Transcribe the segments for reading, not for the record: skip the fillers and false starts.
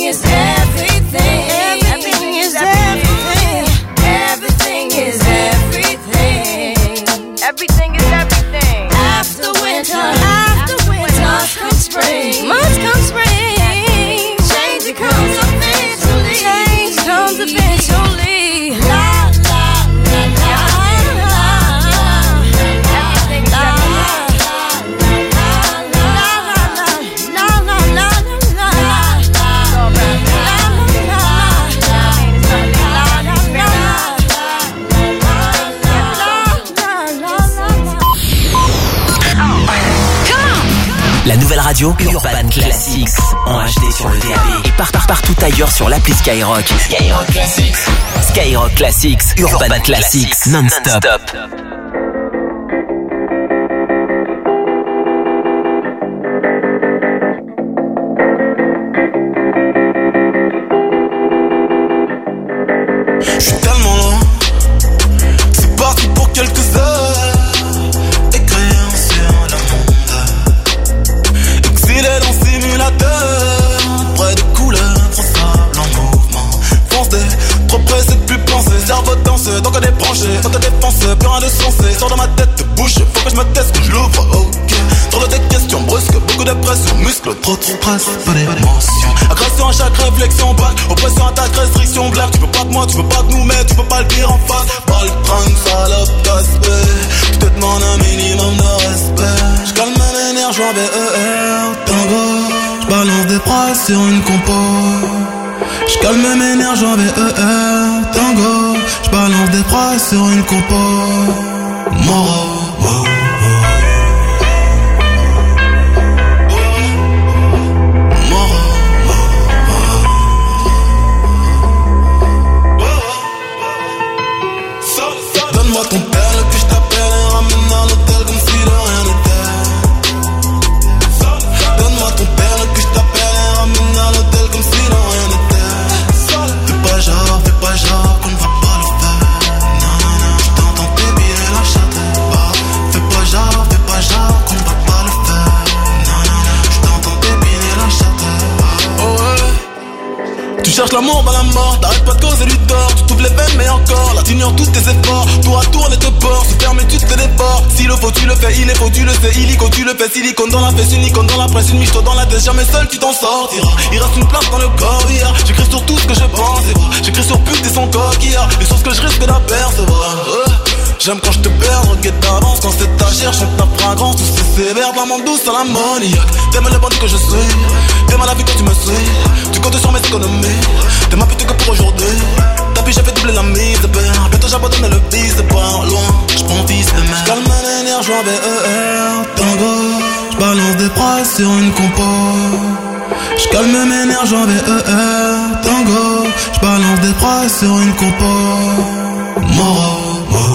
is everything. Everything is everything. Everything is everything. Everything is everything. After winter, must come spring. Must come spring. Change comes eventually. Change comes eventually. La la la la la. Everything is La nouvelle radio Urban Classics en HD sur le DAB et partout ailleurs sur l'appli Skyrock. Skyrock Classics. Skyrock Classics, Urban Classics, non-stop. Je suis tellement loin, c'est parti pour quelques heures. Écrire sur le monde, exilé dans simulateur, près de couleurs, trop sable en mouvement. Fonce des, trop pressé de plus penser, cerveau danseux, donc à débrancher, auto défense, plus rien de sensé. Sors de ma tête, bouche, faut que je me teste, que je l'ouvre, ok. Trop de questions brusques, beaucoup de pression, muscles, trop de stress, pas d'émotion. Agression à chaque réflexion, back, oppression, attaque, restriction, blague. Tu peux pas de moi, tu peux pas de nous, mais tu peux pas le dire en face. Pas le train, salope, casse-pé. Je te demande un minimum de respect. J'calme mes nerfs, j'vois BER, tango. J'balance des phrases sur une compo. J'calme mes nerfs, j'vois BER, tango. J'balance des phrases sur une compo. Moro, wow. Donne-moi ton père, puis je t'appelle et ramène à l'hôtel comme si de rien n'était. Donne-moi ton père, puis je t'appelle et ramène à l'hôtel comme si de rien n'était. Fais pas genre qu'on ne va pas le faire. Non, non, non, je t'entends débiller la châtelle. Fais pas genre qu'on ne va pas le faire. Non, non, non, je t'entends débiller la châtelle. Oh ouais. Tu cherches l'amour, bah la mort, t'arrêtes pas de causer du tort. Tu t'ouvres les veines mais encore, là t'ignores tous tes efforts. Tour à tour on te porte, se ferme et tu te dévores. S'il le faut tu le fais, il est faux tu le sais. Illico tu le fais, silicone dans la fesse, une icône dans la presse. Une miche dans la tête, jamais seul tu t'en sortiras. Il reste une place dans le corps, yeah. J'écris sur tout ce que je pense et vois. J'écris sur pute et son coquillard, les sources que je risque d'apercevoir. J'aime quand je te perds, regarde d'avance. Quand c'est ta chair, chante ta fragrance. Tout c'est sévère, vraiment douce à l'ammoniaque. T'aimes le bandit que je suis, t'aimes la vie quand tu me suis. Tu comptes sur mes économies, t'es ma pute que pour aujourd'hui. Tapis j'ai fait doubler la mise de père. Bientôt j'abandonne le vice de par loin. J'prends fils de mère. J'calme les nerfs, j'vois BER, tango. J'balance des phrases sur une compo. J'calme mes nerfs, j'vois BER, tango. J'balance des phrases sur une compo. Moro, wow.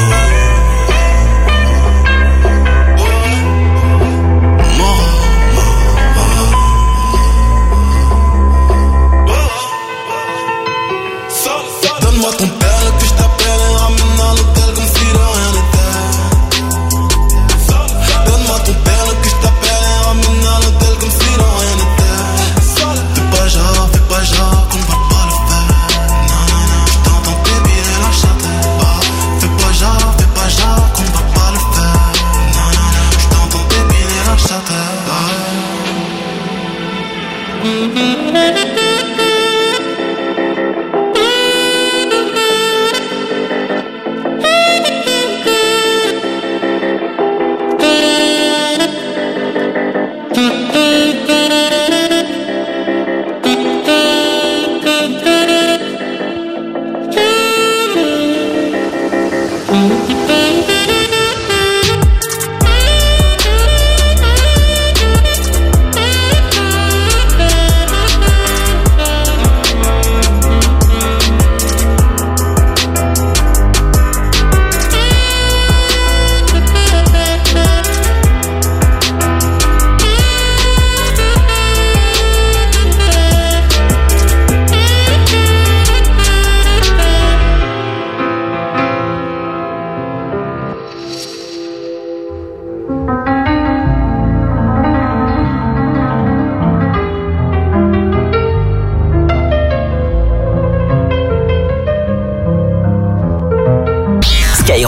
Donne-moi ton père, puis je t'appelle et ramène à l'hôtel comme si de rien n'était. Donne-moi ton père, puis je t'appelle et ramène à l'hôtel comme si de rien n'était. Fais pas genre qu'on ne va pas le faire. Non, non, non, je t'entends débiller la châtelle.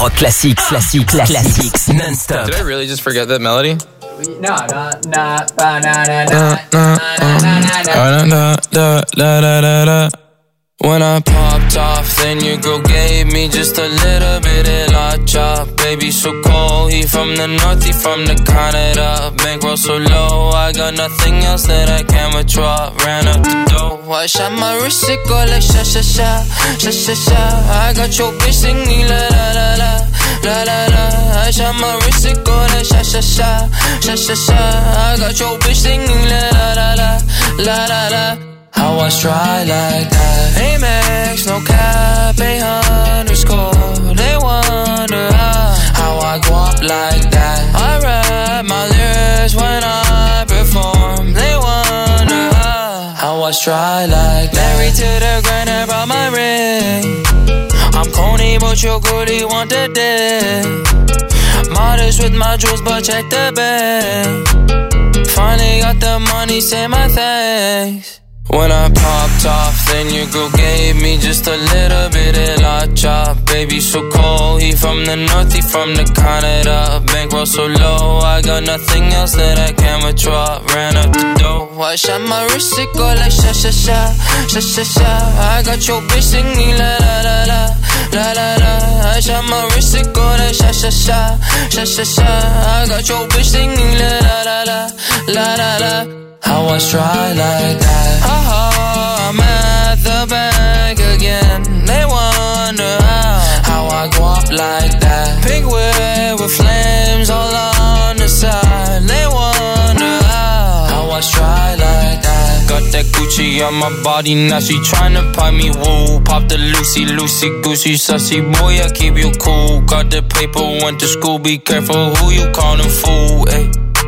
Skyrock Classics, classics, non-stop. Did I really just forget that melody? No. When I popped off, then your girl gave me just a little bit of la chop. Baby, so cold, he from the north, he from the Canada. Bankroll so low, I got nothing else that I can withdraw. Ran up the dough, I shot my wrist, it go like sha sha sha, sha sha sha. I got your bitch singing la la la la, la la la. I shot my wrist, it go like sha sha sha, sha sha sha. I got your bitch singing la la la la, la la la. How I try like that? Amex, no cap, _. They wonder how I go up like that. I rap my lyrics when I perform. They wonder how I try like that. Married to the grind, I brought my ring. I'm corny, but your goodie want the dick. Modest with my jewels, but check the bag. Finally got the money, say my thanks. When I popped off, then your girl gave me just a little bit of la chop. Baby, so cold, he from the north, he from the Canada. Bankroll so low, I got nothing else that I can withdraw. Ran up the dough, I shot my wrist, it go like sha sha sha, sha sha sha. I got your bitch singing la la la la, la la la. I shot my wrist, it go like sha sha sha, sha sha sha. I got your bitch singing la la la la, la la la. How I try like that? I'm at the bank again. They wonder how I go up like that. Pink whip with flames all on the side. They wonder how I try like that. Got that Gucci on my body, now she tryna pop me, woo. Pop the Lucy, goosey, sussy boy, I keep you cool. Got the paper, went to school, be careful who you callin' fool, ayy.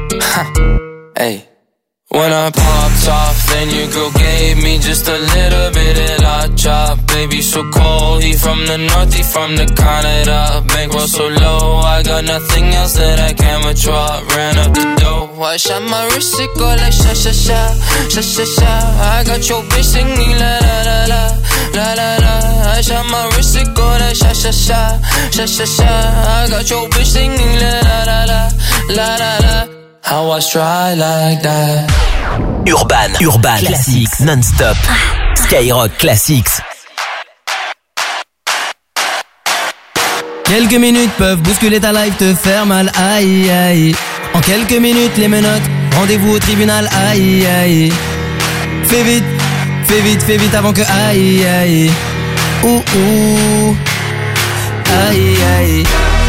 Hey. When I popped off, then your girl gave me just a little bit of la chop. Baby, so cold, he from the north, he from the Canada. Bankroll so low, I got nothing else that I can withdraw. Ran up the dough, I shot my wrist, it go like sha sha sha, sha sha sha. I got your bitch singing la la la la, la la la. I shot my wrist, it go like sha sha sha, sha sha sha. I got your bitch singing la la la la, la la la. How I try like that. Urban Classics non-stop. Skyrock Classics. Quelques minutes peuvent bousculer ta life, te faire mal, aïe aïe. En quelques minutes les menottes, rendez-vous au tribunal, aïe aïe. Fais vite avant que aïe aïe. Ouh ouh. Aïe aïe.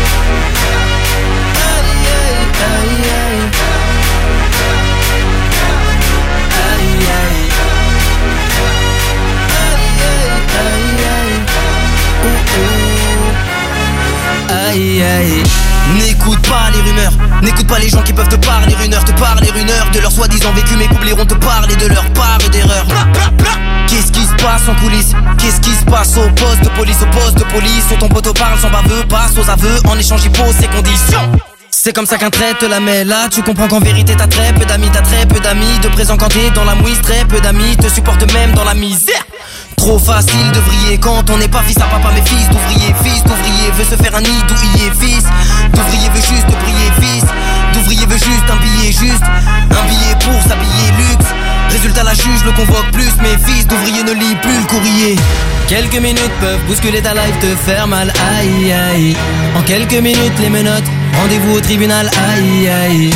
Aïe aïe. N'écoute pas les rumeurs, n'écoute pas les gens qui peuvent te parler une heure, de leur soi-disant vécu. Mes couplets vont te parler de leur part et d'erreur. Qu'est-ce qui se passe en coulisses? Qu'est-ce qui se passe au poste de police? Où ton poteau parle sans baveux, passe aux aveux, en échange il pose ses conditions. C'est comme ça qu'un trait te la met là. Tu comprends qu'en vérité t'as très peu d'amis, de présent quand t'es dans la mouise. Très peu d'amis te supportent même dans la misère. Trop facile de vriller quand on n'est pas fils à papa mais fils d'ouvrier veut se faire un nid d'ouvrier fils. D'ouvrier veut juste briller fils. D'ouvrier veut juste un billet pour s'habiller luxe. Résultat la juge le convoque plus, mais fils d'ouvrier ne lit plus le courrier. Quelques minutes peuvent bousculer ta life, te faire mal, aïe aïe. En quelques minutes les menottes, rendez-vous au tribunal, aïe aïe.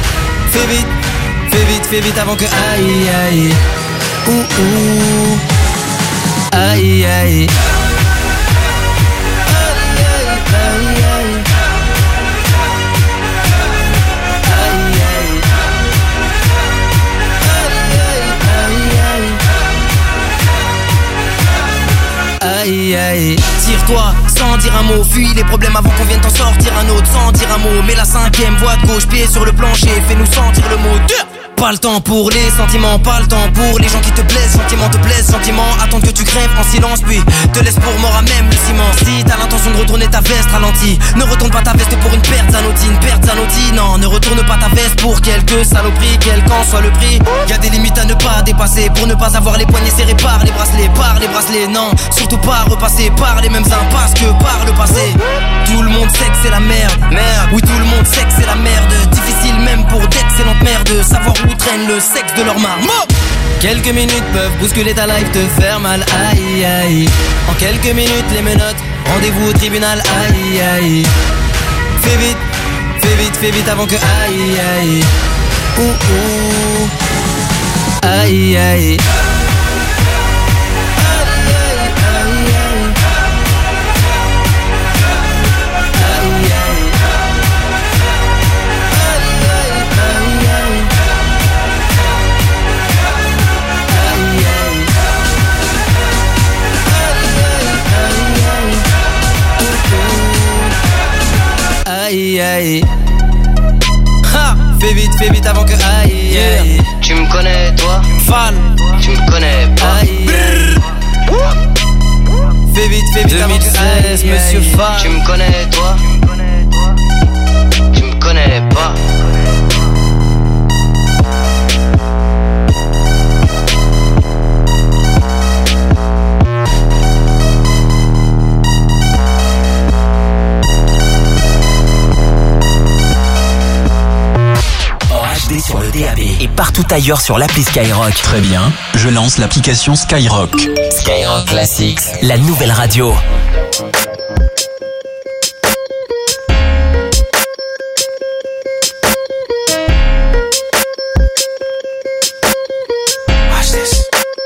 Fais vite avant que aïe aïe. Ouh ouh. Aïe aïe. Aïe aïe. Tire-toi sans dire un mot, fuis les problèmes avant qu'on vienne t'en sortir un autre. Sans dire un mot, mais la cinquième voie de gauche, pied sur le plancher, fais-nous sentir le mot dur. Pas le temps pour les sentiments, pas le temps pour les gens qui te plaisent. Gentiment te plaisent, gentiment attendre que tu crèves en silence, puis te laisse pour mort à même le ciment. Si t'as l'intention de retourner ta veste ralentie. Ne retourne pas ta veste pour une perte Zanotti. Une perte Zanotti, non, ne retourne pas ta veste pour quelques saloperies, quel qu'en soit le prix. Y'a des limites à ne pas dépasser, pour ne pas avoir les poignets serrés par les bracelets, non, surtout pas repasser par les mêmes impasses que par le passé. Tout le monde sait que c'est la merde, oui tout le monde sait que c'est la merde. Difficile même pour d'excellentes mères de savoir où traîne le sexe de leur marmot. Quelques minutes peuvent bousculer ta life, te faire mal, aïe aïe. En quelques minutes les menottes, rendez-vous au tribunal, aïe aïe. Fais vite avant que aïe aïe. Aïe aïe. Aïe aïe. Ha, fais vite avant que aïe aïe. Tu me connais toi? Fall. Tu me connais pas? Aïe aïe. Fais vite avant que aïe, Monsieur Fall. Tu me connais toi? Tu me connais pas? Sur le DAB et partout ailleurs sur l'appli Skyrock. Très bien, je lance l'application Skyrock. Skyrock Classics, la nouvelle radio. Watch this.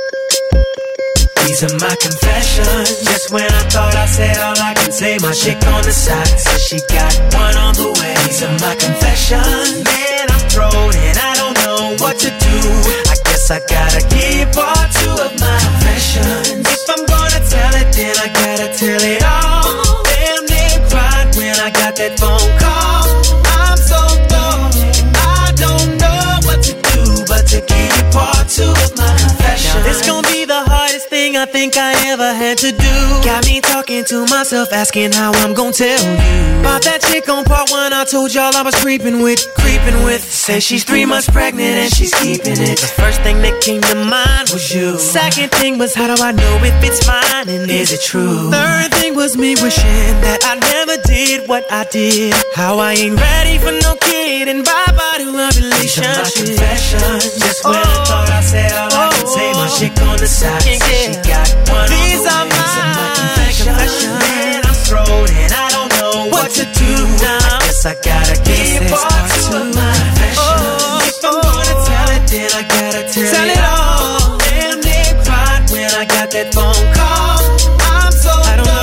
These are my confessions. Just when I thought I said all I can say, my chick on the side says she got one on the way. These are my confessions. Man, I'm thrown and I don't know what to do. I guess I gotta give part two of my confessions. If I'm gonna tell it, then I gotta tell it all. Damn, they cried when I got that phone call. I'm so thrown and I don't know what to do but to give you part two of my confessions. Now this gon' be the hardest thing I think I ever had to do. Got me talking to myself, asking how I'm gon' tell you about that chick on part one I told y'all I was creeping with. Say she's 3 months pregnant and she's keeping it. The first thing that came to mind was you. Second thing was, how do I know if it's mine and is it true? Third thing was me wishing that I never did what I did. How I ain't ready for no kid and bye-bye to a relationship. These are my confessions. Just when I thought I said all I could say, my chick on the side said she got one. These are my confessions. Man, I'm thrown and I don't know what to do now. I guess I gotta give part two of my confessions. If I'm gonna tell it, then I gotta tell it all. Damn, they cried when I got that phone call. I'm so I don't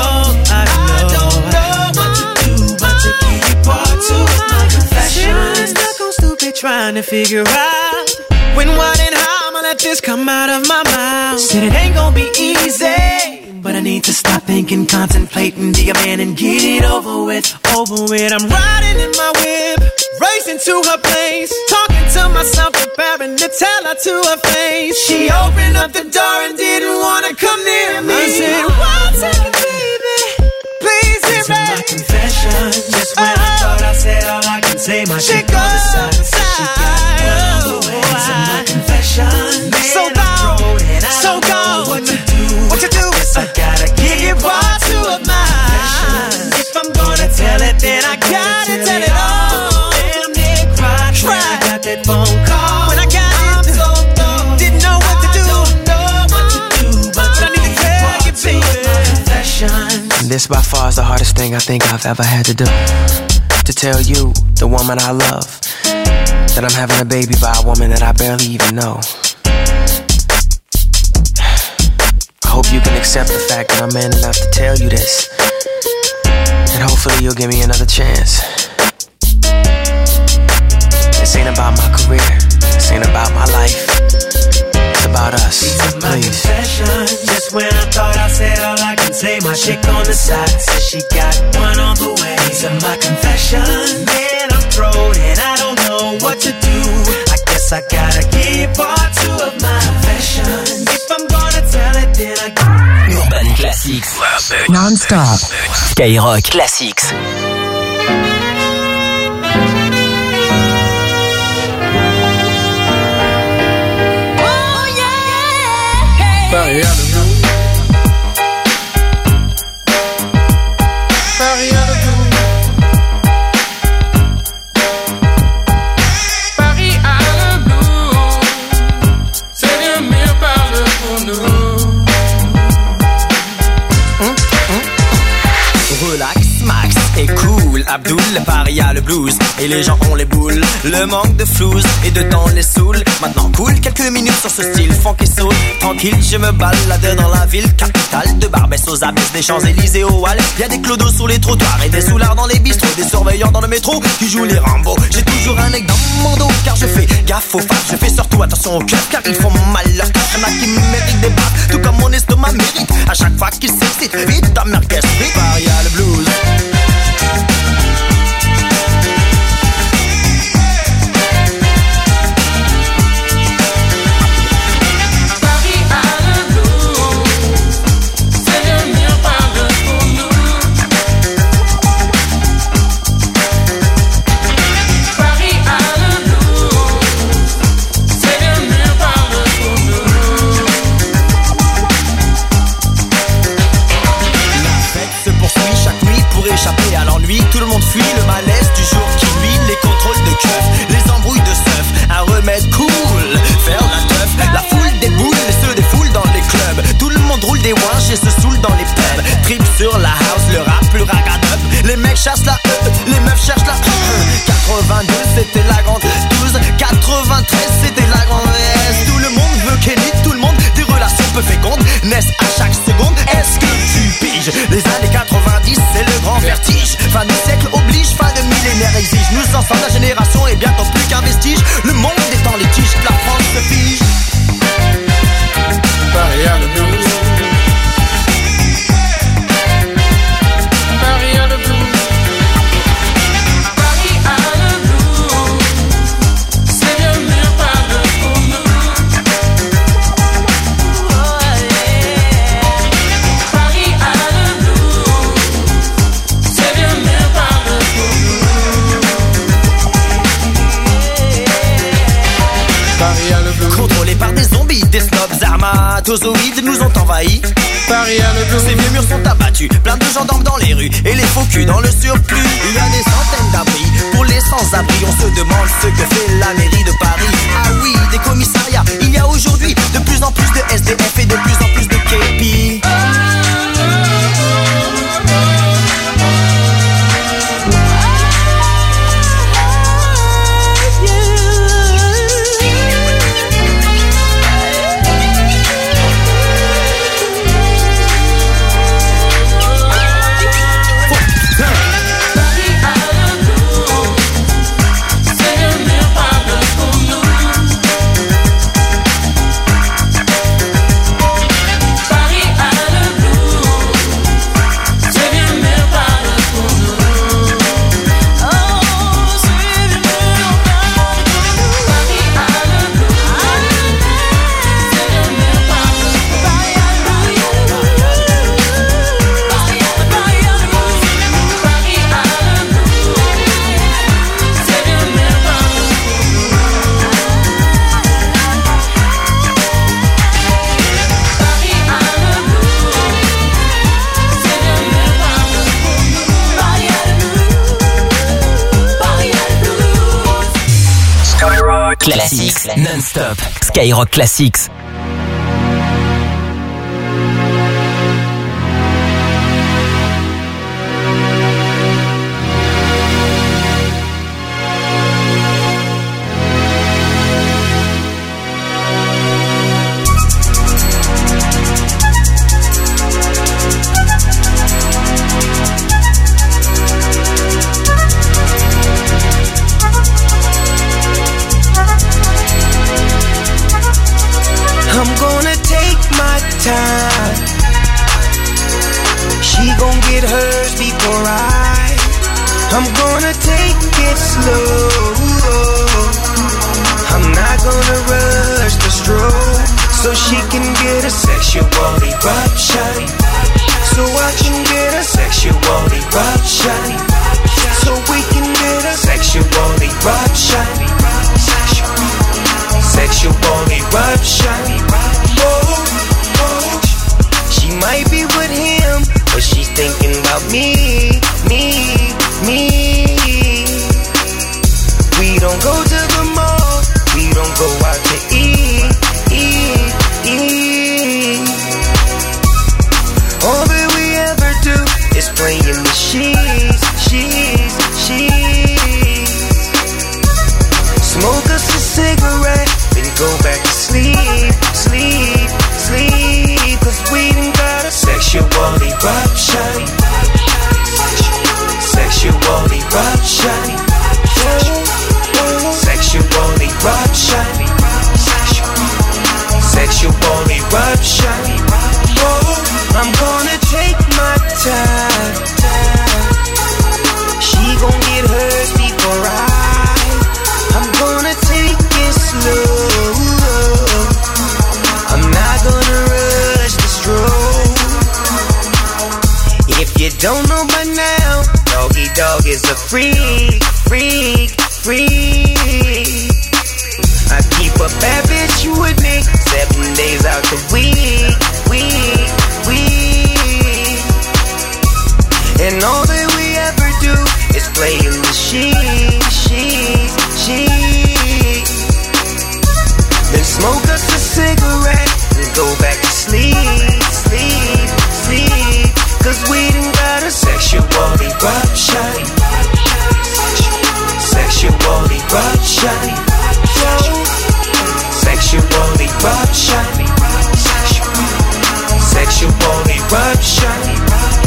know what to do but to give you part two of my confessions. Stuck on stupid trying to figure out when, what, and how I'ma let this come out of my mouth. Said it ain't gonna be easy, but I need to stop thinking, contemplating, be a man and get it over with. I'm riding in my whip, racing to her place, talking to myself, preparing to tell her to her face. She opened up the door and didn't wanna come near me. I said, what's up, baby? Please hear me. These are my confessions. Just when I thought I said all I can say, my chick on the side said she got one on the way. These are my confessions. Man, so gone, so gone. What to do? I gotta give you part two of mine. If I'm gonna tell it, then I gotta tell it all. Damn, they cried when I got that phone call. When I got it, so didn't know what to do. But I need to tell you, baby. This by far is the hardest thing I think I've ever had to do. To tell you, the woman I love, that I'm having a baby by a woman that I barely even know. I hope you can accept the fact that I'm man enough to tell you this, and hopefully you'll give me another chance. This ain't about my career, this ain't about my life, it's about us. These are my confessions. Just when I thought I said all I can say, my chick on the side says she got one on the way. These are my confessions. Man, I'm thrown and I don't know what to do. I guess I gotta give part two of my confessions. If I'm gonna tell it, then I Urban Classics non-stop. Skyrock Classics. Paris a le blues. Paris a le blues. Paris a le blues. C'est Dieu mieux parle pour nous. Relax, max et cool. Abdoul, Paris a le blues. Et les gens ont les boules. Le manque de flouze et de temps les saoule. Maintenant cool, quelques minutes sur ce style funk et soul. Tranquille, je me balade dans la ville capitale. De Barbès aux abysses, des Champs-Élysées au Halles. Y'a des clodos sur les trottoirs et des soulards dans les bistrots. Des surveillants dans le métro qui jouent les Rambo. J'ai toujours un aigle dans mon dos car je fais gaffe aux femmes. Je fais surtout attention aux keufs car ils font mal leur tâche. Y'en a qui méritent des baffes, tout comme mon estomac mérite. À chaque fois qu'ils s'excitent, vite ta merguez, vite. Paris a le blues. Échapper à l'ennui, tout le monde fuit le malaise du jour qui nuit, les contrôles de keufs, les embrouilles de seuf, un remède cool, faire la teuf, la foule déboule et se défoule dans les clubs, tout le monde roule des ouinges et se saoule dans les pubs, trip sur la house, le rap, le ragadup, les mecs chassent la les meufs cherchent la 82 c'était la grande 12, 93 c'était la grande S, tout le monde veut Kenny, tout le monde des relations peu fécondes naissent à chaque seconde, est-ce que tu piges, les années 90 c'est le grand vertige, fin du siècle oblige, fin de millénaire exige, nous ensemble la génération est bientôt plus qu'un vestige, le monde est en litige, la France se fige. Paris a le blues. Paris a le blues. Paris a le blues. C'est bien mieux parle pour nous. Paris a le blues. C'est bien mieux parle pour nous. Paris a le blues. Contrôlés par des zombies, des snobs armatozoïdes nous ont envahis. Paris a le blues. Ces vieux murs sont abattus, plein de gendarmes dans les rues et les faux culs dans le surplus. Il y a des centaines d'abris pour les sans-abri. On se demande ce que fait la mairie de Paris. Ah oui, des commissariats. Il y a aujourd'hui de plus en plus de SDF et de plus en plus de képi. Classics non-stop. Skyrock Classics. She gon' get hers before I'm gonna take it slow. I'm not gonna rush the stroke, so she can get a sexual eruption. so I can get a sexual eruption. So we can get a sexual eruption. Sexual eruption. Oh, oh. She might be with him, but she's thinking about me. We don't go to the mall, we don't go out to eat. All that we ever do is play in the sheets. Smoke us a cigarette, then go back to sleep. Cause we done got a sexual eruption. Sexual eruption. Sexual eruption. Sexual eruption. I'm gonna take my time. She gon' get hers before I'm gonna take it slow. I'm not gonna rush the stroke. If you don't know by now, Doggy Dog is a freak. I keep a bad bitch with me 7 days out the week. And all that we ever do is play in the sheets. Then smoke us a cigarette and go back to sleep. Cause we done got a sexual eruption. Sexual eruption. Sexual eruption. Sexual eruption.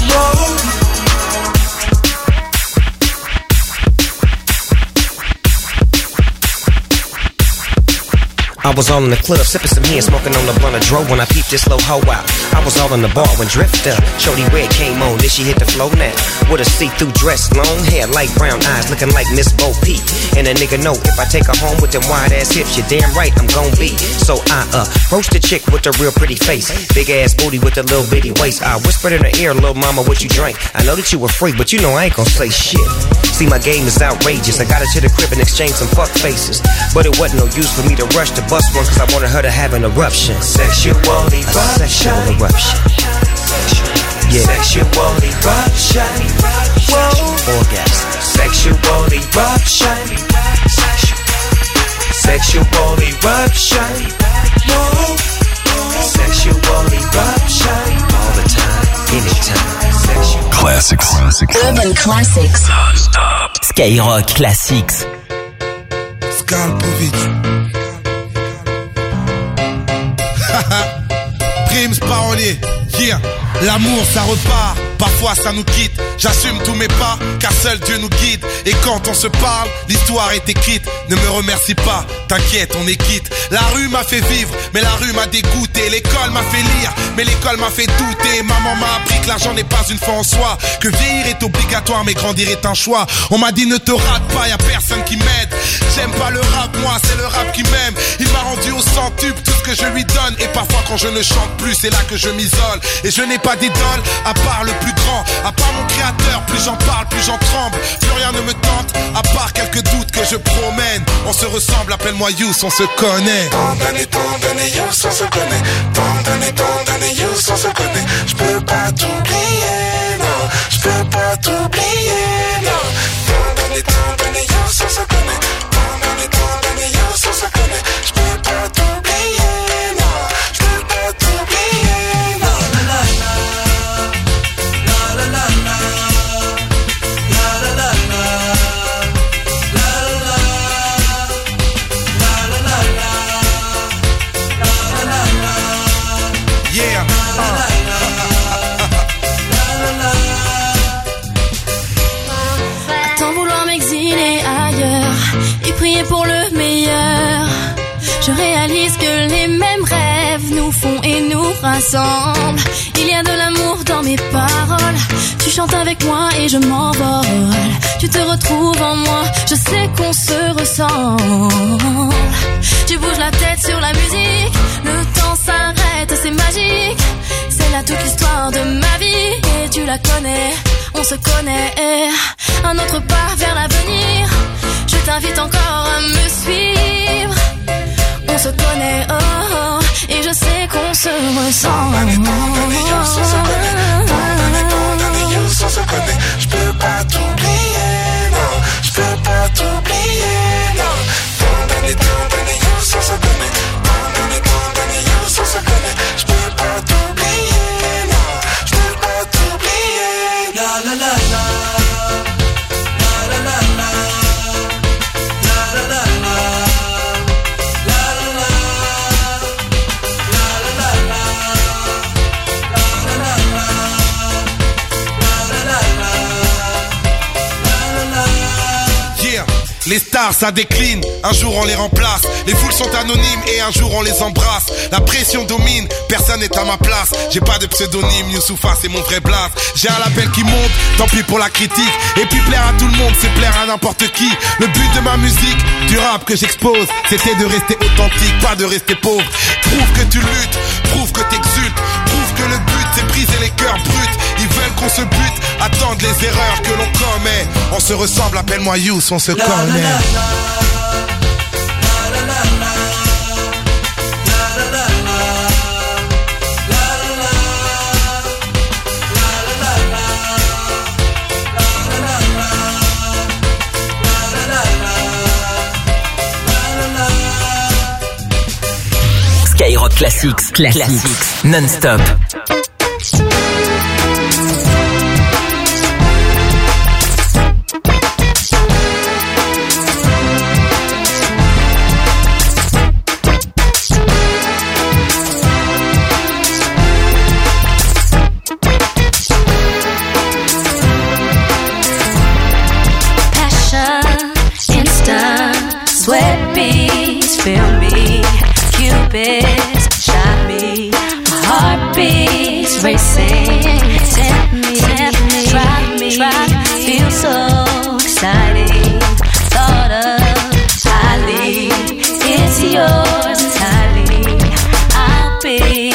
I was all in the club, sipping some hen, smoking on the blunt of dro when I peeped this low hoe out. I was all in the bar when Drifter, Shorty Red came on, then she hit the flow now. With a see-through dress, long hair, light brown eyes, looking like Miss Bo Peep. And a nigga know if I take her home with them wide-ass hips, you're damn right I'm gon' be. So I roast a chick with a real pretty face, big-ass booty with a little bitty waist. I whispered in her ear, little mama, what you drink? I know that you were free, but you know I ain't gon' say shit. See, my game is outrageous. I got her to the crib and exchanged some fuck faces, but it wasn't no use for me to rush to bust one, cause I wanted her to have an eruption. Sexual eruption. Sexual eruption. Yeah. Sexual eruption. Whoa. Orgasm. Sexual eruption. Sexual eruption. Whoa. Sexual eruption. All the time, anytime. Sexual Classics. Urban Classics. Non-stop. Skyrock Classics. Skalpovic. Primes parolier, yeah. L'amour ça repart, parfois ça nous quitte. J'assume tous mes pas, car seul Dieu nous guide. Et quand on se parle, l'histoire est écrite. Ne me remercie pas, t'inquiète, on est quitte. La rue m'a fait vivre, mais la rue m'a dégoûté. L'école m'a fait lire, mais l'école m'a fait douter. Maman m'a appris que l'argent n'est pas une fin en soi, que vieillir est obligatoire, mais grandir est un choix. On m'a dit ne te rate pas, y'a personne qui m'aide. J'aime pas le rap, moi c'est le rap qui m'aime. Il m'a rendu au centuple tout ce que je lui donne. Et parfois quand je ne chante plus, c'est là que je m'isole. Et je n'ai pas d'idole, à part le plus grand, à part mon créateur. Plus j'en parle, plus j'en tremble. Plus rien ne me tente, à part quelques doutes que je promène. On se ressemble, appelle-moi Yous, on se connaît. Tant d'années, Yous, on se connaît. Tant d'années, Yous, on se connaît. J'peux pas t'oublier, non. J'peux pas t'oublier, non. Tant d'années, Yous, on se connaît. Tant d'années, Yous, on se connaît. J'peux pas t'oublier, non. J'peux pas t'oublier, non. Yeah. À tant vouloir m'exiler ailleurs et prier pour le meilleur, je réalise que les mêmes rêves nous font et nous rassemblent. Il y a de l'amour dans mes paroles. Tu chantes avec moi et je m'envole. Tu te retrouves en moi, je sais qu'on se ressemble. Tu bouges la tête sur la musique, le temps s'arrête, c'est magique. C'est la à toute l'histoire de ma vie. Et tu la connais, on se connaît. Un autre pas vers l'avenir. Je t'invite encore à me suivre. On se connaît, oh, oh, et je sais qu'on se ressent. On se connaît. Je peux pas t'oublier, non. Je peux pas t'oublier, non. Tant d'années, on se connaît. On se connaît. Je peux pas t'oublier, non. Je peux pas t'oublier. La la la la. La la la la. La la la la. La la la. La la la la. La la la. Yeah. Les stars ça décline, un jour on les remplace. Les foules sont anonymes et un jour on les embrasse. La pression domine, personne n'est à ma place. J'ai pas de pseudonyme, Youssoufa c'est mon vrai blaze. J'ai un label qui monte, tant pis pour la critique. Et puis plaire à tout le monde, c'est plaire à n'importe qui. Le but de ma musique, du rap que j'expose, c'était de rester authentique, pas de rester pauvre. Prouve que tu luttes, prouve que t'exultes. Prouve que le but c'est briser les cœurs bruts. Ils veulent qu'on se bute, attendent les erreurs que l'on commet. On se ressemble, appelle-moi Youss, on se connaît. Skyrock Classics, non-stop. Sweat beats, feel me, Cupid's shot me, my heart beats racing, tempt me, try me, feel so exciting, thought of Ali, it's yours entirely, I'll be.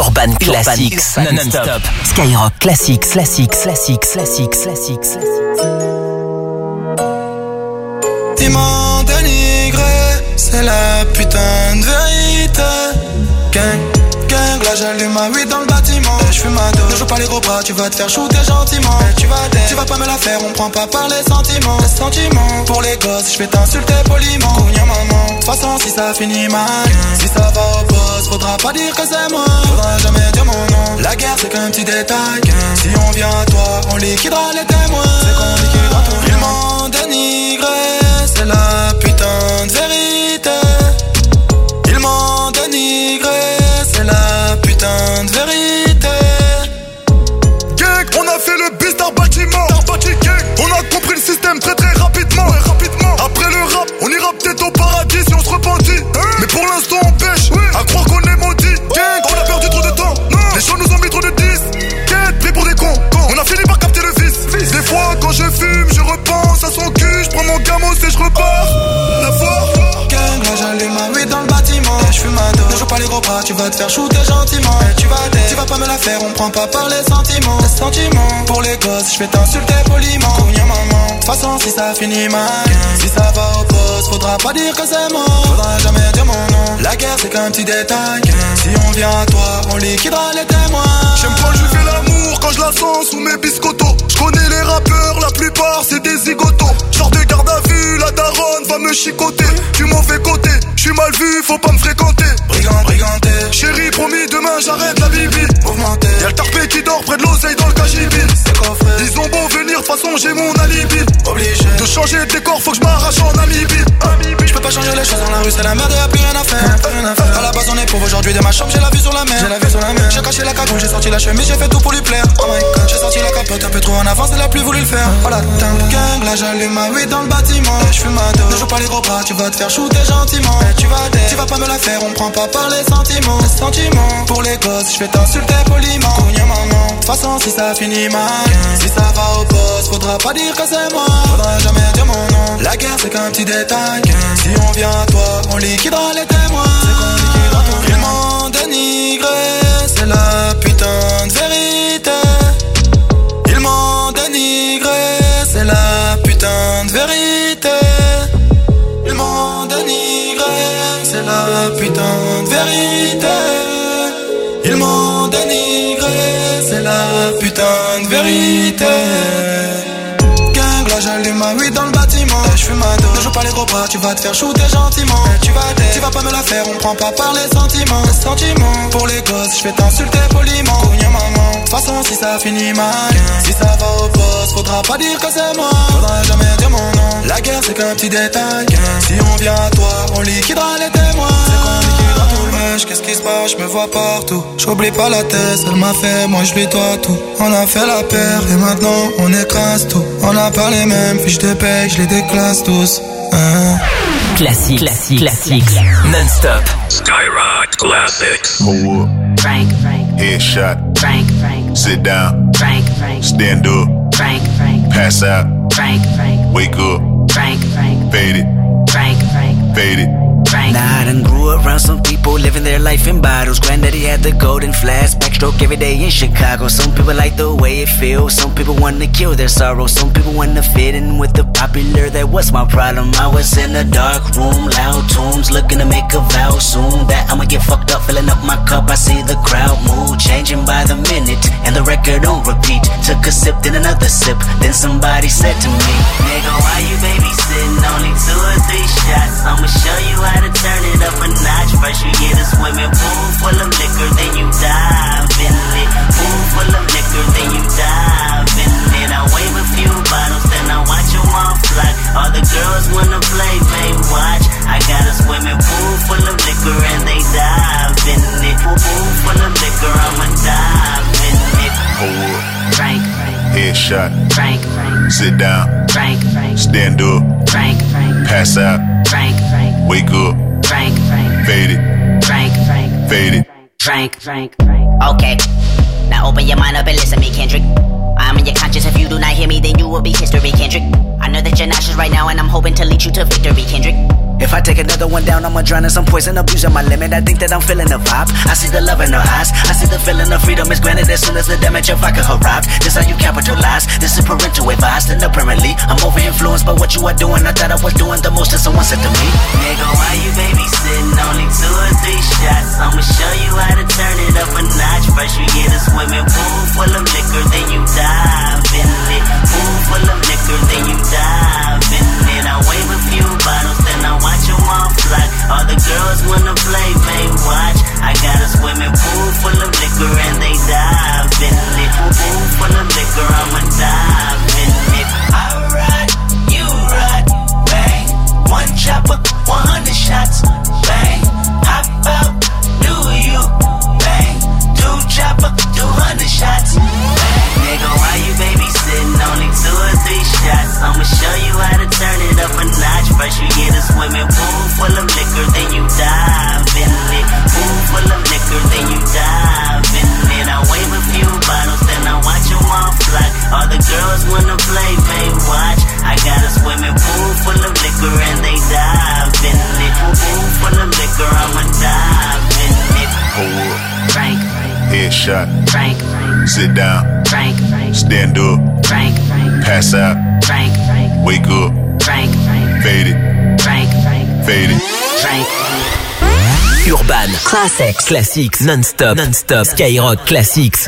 Urban Classics. Non-stop. Skyrock Classics. Ils m'ont dénigré, c'est la putain de vérité. Gang, là j'allume ma weed dans le bâtiment. Je fume ma dose, ne joue pas les gros bras, tu vas te faire shooter gentiment. Tu vas pas me la faire, on prend pas par les sentiments. Les sentiments, pour les gosses, je vais t'insulter poliment. Cogna maman, de toute façon si ça finit mal, si ça va au boss, faudra pas dire que c'est moi. Faudra jamais dire mon nom, la guerre c'est qu'un petit détail. Si on vient à toi, on liquidera les témoins. C'est qu'on liquidera tout. Ils m'ont dénigré, c'est la putain de vérité. Ils m'ont dénigré, c'est la putain de vérité. Gang, on a fait le bis d'un bâtiment. On a compris le système très rapidement. Après le rap, on ira peut-être au paradis si on se repentit. Mais pour l'instant on pêche, à croire qu'on est maudit. Gang, on a perdu trop de temps. Les gens nous ont mis trop de 10. Gang, pris pour des cons. On a fini par capter le vice. Des fois quand je fume, je repense à son cul. Je prends mon gamos et je repars. La fois. Gang, là j'allume ma weed dans le bâtiment. Je fume ma dose, ne joue pas les gros bras, tu vas te faire shooter gentiment. Tu vas pas me la faire, on prend pas par les sentiments. Les sentiments, pour les gosses, je vais t'insulter poliment. Cogna maman, de toute façon si ça finit mal, si ça va au poste, faudra pas dire que c'est moi. Faudra jamais dire mon nom, la guerre c'est qu'un petit détail. Si on vient à toi, on liquidera les témoins. J'aime quand je fais l'amour, quand je la sens sous mes biscottos. Je connais les rappeurs, la plupart c'est des zigotos. Genre de garde à vue, la daronne va me chicoter. Du mauvais côté, je suis mal vu, faut pas me fréquenter. Briganté, chérie promis demain j'arrête la bibi. Mouvementé, y'a le tarpé qui dort près de l'oseille dans le cagibi. Ils ont beau venir, façon j'ai mon alibi. Obligé de changer de décor, faut que je m'arrache en Amibi. Je peux pas changer les choses dans la rue, c'est la merde, y'a plus rien à faire. À la base on est pauvre, aujourd'hui de ma chambre j'ai la vue sur la mer. J'ai caché la cagoule, j'ai sorti la chemise, j'ai fait tout pour lui plaire. Oh my god, j'ai sorti la capote un peu trop en avance, elle a plus voulu le faire. Oh la dingue, gang, là j'allume ma weed dans le bâtiment. Je fume ma dose, ne joue pas les gros bras, tu vas te faire shooter gentiment. Tu vas pas me la faire, on prend pas par les sentiments. Les sentiments, pour les gosses, je vais t'insulter poliment. Cogna maman, de toute façon si ça finit mal, si ça va au boss, faudra pas dire que c'est moi. Faudra jamais dire mon nom, la guerre c'est qu'un petit détail. Si on vient à toi, on liquidera les témoins. C'est qu'on liquidera tout. Ils m'ont dénigré, c'est la putain de vérité. Ils m'ont dénigré, c'est la putain de vérité. Ils m'ont dénigré, c'est la putain de vérité. Ils m'ont dénigré, c'est la putain de vérité. Gang, là j'allume ma weed dans le bâtiment. Je fume ma dose, ne joue pas les gros bras, tu vas te faire shooter gentiment. Tu vas pas me la faire, on prend pas par les sentiments. Les sentiments, pour les gosses, je vais t'insulter poliment. Cogna maman, de toute façon si ça finit mal, si ça va au poste, faudra pas dire que c'est moi. Faudra jamais dire mon nom, la guerre c'est qu'un petit détail. Si on vient à toi, on liquidera les témoins. C'est qu'on liquidera tout le mèche, qu'est-ce qui se passe, je me vois partout. J'oublie pas la tête, elle m'a fait, moi je lui dois tout. On a fait la paire et maintenant on écrase tout. On a pas les mêmes fiches de paye, je les déclasse tous. Classique, non-stop. Skyrock Classics. Hold up. Frank. Headshot. Frank. Sit down. Frank. Stand up. Frank. Pass out. Frank. Wake up. Frank. Fade it. Frank. Fade it. Nah, I done grew around some people living their life in bottles. Granddaddy had the golden flash, backstroke every day in Chicago. Some people like the way it feels, some people wanna kill their sorrow. Some people wanna fit in with the popular, that was my problem. I was in a dark room, loud tunes, looking to make a vow soon that I'ma get fucked up, filling up my cup. I see the crowd mood changing by the minute, and the record on repeat. Took a sip, then another sip, then somebody said to me, nigga, why you babysitting? Only 2 or 3 shots, I'ma show you how to turn it up a notch. First you get a swimming pool full of liquor, then you dive in it. Pool full of liquor, then you dive in it. I wave a few bottles, then I watch them all fly. All the girls wanna play, babe, watch. I got a swimming pool full of liquor and they dive in it. Pool full of liquor, I'ma dive in it. Hold up. Frank. Headshot. Frank. Sit down. Frank. Stand up. Frank. Pass out. Frank. Wake up. Frank. Fade it. Frank. Fade it. Frank. Okay, now open your mind up and listen to me, Kendrick. I'm in your conscience. If you do not hear me, then you will be history, Kendrick. I know that you're nauseous right now, and I'm hoping to lead you to victory, Kendrick. If I take take another one down, I'ma drown in some poison, abusing my limit. I think that I'm feeling the vibe. I see the love in her eyes. I see the feeling of freedom is granted as soon as the damage of vodka arrived. This how you capitalize. This is parental advice. And apparently, I'm over influenced by what you are doing. I thought I was doing the most, and someone said to me, nigga, why you babysitting? Only 2 or 3 shots. I'ma show you how to turn it up a notch. First you get a swimming pool full of liquor, then you dive in it. Pool full of liquor, then you dive in it. I wave a few bottles, then I watch them all fly. All the girls wanna play, may watch. I got a swimming pool full of liquor and they dive in it. Pool full of liquor, I'ma dive in it. I ride, you ride, bang. 1 chopper, 100 shots, bang. Hop out, do you, bang. 2 chopper, 200 shots, bang. Nigga, why you babysitting? Only 2 or 3 shots. I'ma show you how to turn it up a notch. First you get a swimming pool full of liquor, then you dive in it. Pool full of liquor, then you dive in it. I wave a few bottles, then I watch them all fly. All the girls wanna play, may watch. I got a swimming pool full of liquor and they dive in it. Pool full of liquor, I'ma dive in it. Hold up. Frank. Headshot. Frank. Sit down. Frank. Stand up. Frank. Pass out. Frank. Wake up. Frank. Fade it. Frank. Fade it. Frank. Urban Classics. Classics non-stop. Non-stop. Skyrock Classics.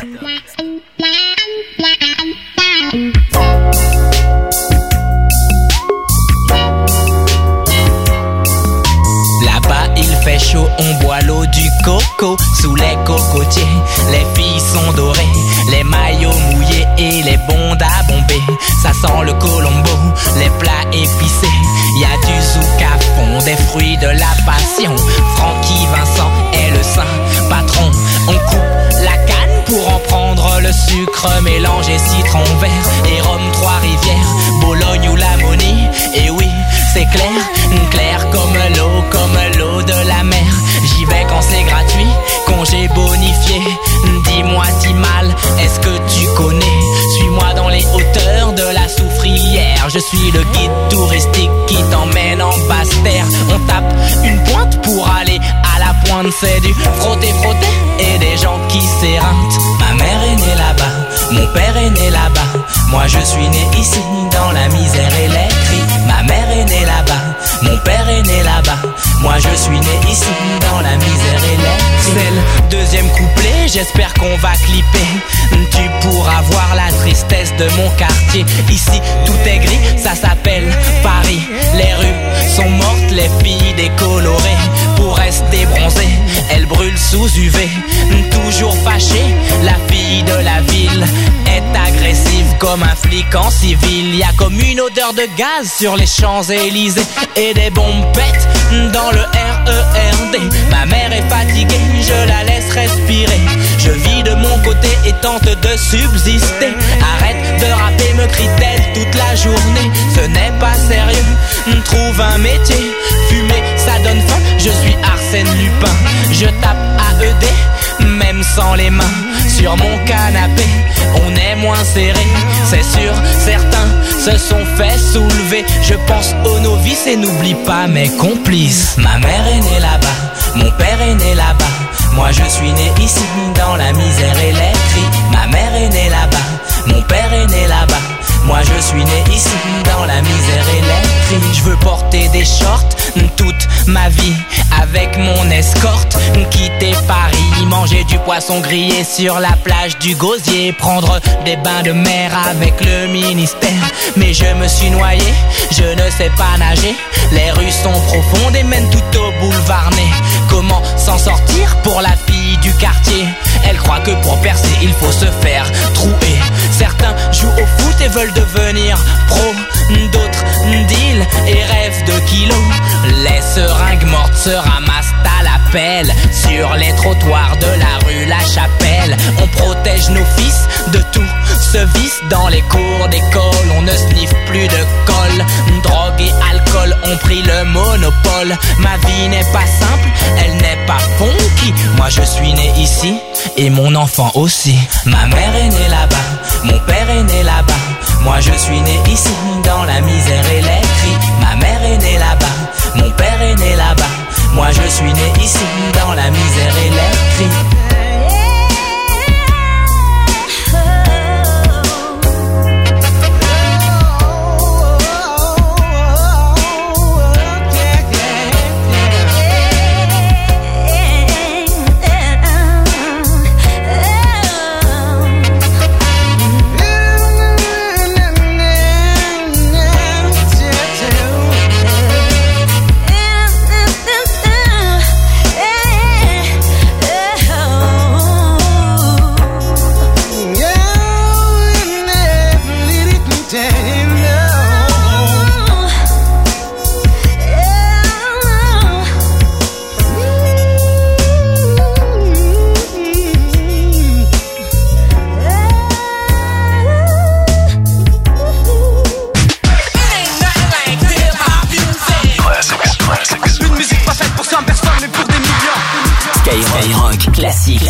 Là-bas il fait chaud, on boit l'eau du coco. Sous les cocotiers, les filles sont dorées. Les maillots mouillés et les bondes à bomber. Ça sent le colombo, les plats épicés. Y a du zouk à fond, des fruits de la passion. Francky Vincent est le saint patron. On coupe la canne pour en prendre le sucre. Mélanger citron vert et rhum Trois-Rivières. Bologne ou Lamonie, et oui, c'est clair. Clair comme l'eau de la mer. J'y vais quand c'est gratuit, congé bonifié. Dis-moi Timal, est-ce que tu connais? Suis-moi dans les hauteurs de la Soufrière. Je suis le guide touristique qui t'emmène en basse terre. On tape une pointe pour aller à la pointe. C'est du frotter et des gens qui s'éreintent. Ma mère est née là-bas, mon père est né là-bas. Moi je suis né ici dans la misère et les cris. Ma mère est née là-bas, mon père est né là-bas. Moi je suis né ici dans la misère et les cris. C'est le deuxième couplet, j'espère qu'on va clipper. Tu pourras voir la tristesse de mon quartier. Ici tout est gris, ça s'appelle Paris. Les rues sont mortes, les filles décolorées. Pour rester bronzées, elles brûlent sous UV. Toujours fâchée, la fille de la ville est agressive comme un flic en civil. Y a comme une odeur de gaz sur les Champs-Élysées et des bombes pètent dans le RERD. Ma mère est fatiguée, je la laisse respirer. Je vis de mon côté et tente de subsister. Arrête de rapper, me crie-t-elle toute la journée. Ce n'est pas sérieux, trouve un métier. Fumer, ça donne faim, je suis Arsène Lupin. Je tape AED, même sans les mains. Sur mon canapé, on est moins serré. C'est sûr, certains se sont fait soulever. Je pense aux novices et n'oublie pas mes complices. Ma mère est née là-bas, mon père est né là-bas. Moi je suis né ici dans la misère et les cris. Ma mère est née là-bas, mon père est né là-bas. Moi je suis né ici dans la misère et les cris. Je veux porter des shorts toute ma vie avec mon escorte. Quitter Paris, manger du poisson grillé sur la plage du Gosier. Prendre des bains de mer avec le ministère. Mais je me suis noyé, je ne sais pas nager. Les rues sont profondes et mènent tout au boulevard Ney. Comment s'en sortir pour la fille du quartier? Elle croit que pour percer il faut se faire trouer. Certains jouent au foot et veulent devenir pro. D'autres deal et rêvent de kilos. Les seringues mortes se ramassent à la pelle. Sur les trottoirs de la rue La Chapelle, on protège nos fils de tout ce vice. Dans les cours d'école, on ne sniffe plus de colle. Drogue et alcool ont pris le monopole. Ma vie n'est pas simple, elle n'est pas funky. Moi je suis né ici et mon enfant aussi. Ma mère est née là-bas, mon père est né là-bas. Moi je suis né ici dans la misère et les cris. Ma mère est née là-bas, Mon père est né là-bas, moi je suis né ici, dans la misère et les cris. Skyrock Classics.